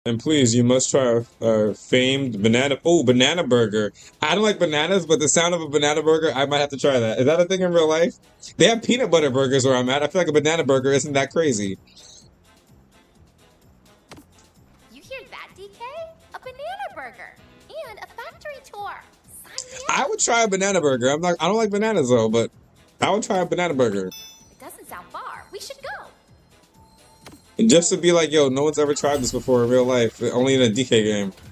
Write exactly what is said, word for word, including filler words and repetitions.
And please, you must try a, a famed banana. Oh, banana burger. I don't like bananas, but the sound of a banana burger, I might have to try that. Is that a thing in real life? They have peanut butter burgers where I'm at. I feel like a banana burger isn't that crazy. You hear that, D K? A banana burger and a factory tour. Sign me I up. would try a banana burger. I'm not. I don't like bananas though, but I would try a banana burger. It doesn't sound far. We should go. And just to be like, yo, no one's ever tried this before in real life, only in a D K game.